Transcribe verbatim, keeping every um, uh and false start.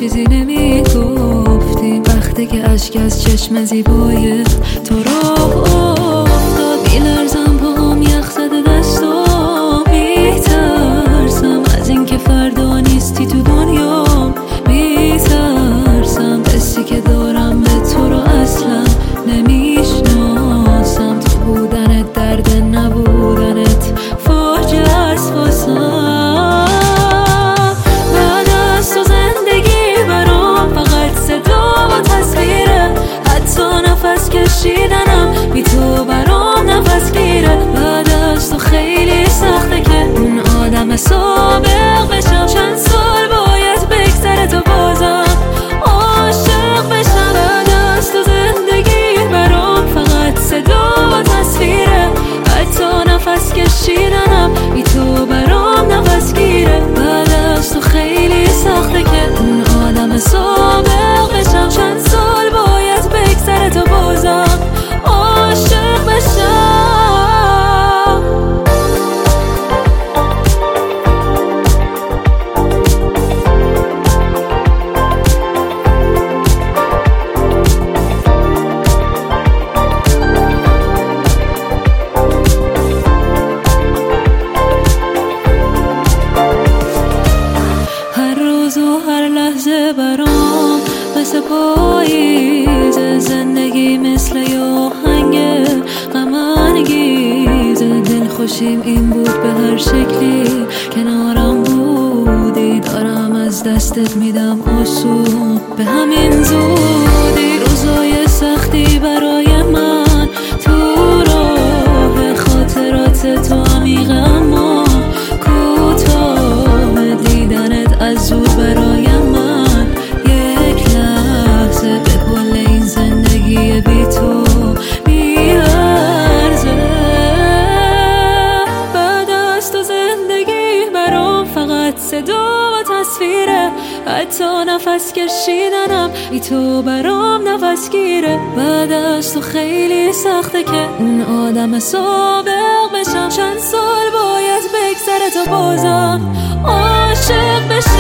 چیزی نمی گفتیم وقتی که اشک از چشم زیبای تو راه افتاد. میلرزم پاهم یخ زده دستام، میترسم از این که فردا نیستی تو دنیا، میترسم حسی که دارم به تو رو اصلا نمیشناسم. تو بودنت درد نبودنت فاجعه است واسم. بعد از تو زندگی برام فقط صدا و تصویره، حتی نفس کشیدنم بی تو برام نفس گیره. بعد از تو خیلی سخته که اون آدم سابق بشم، چند سال باید بگذره تا بازم عاشق بشم. بعد از تو زندگی برام فقط صدا و تصویره، حتی نفس کشیدنم بی تو برام نفس گیره. بعد از تو خیلی سخته که اون آدم سابق بشم، چند سال باید بگذره تا بازم عاشق بشم. برام مثل پاییز، زندگی مثل یه آهنگ غم انگیز. دل خوشیم این بود به هر شکلی کنارم بودی، دارم از دستت میدم آسون به همین زودی. روزای سختی برای من تو راه خاطرات تو عمیق اما کوتاه، دیدنت از دور برای من یک لحظه به کل این زندگی بی تو میارزه. بعد از تو زندگی برام فقط صدا و تصویره، حتی نفس کشیدنم بی تو برام نفس گیره. بعد از تو خیلی سخته که اون آدم سابق بشم، چند سال باید بگذره تا بازم عاشق بشم.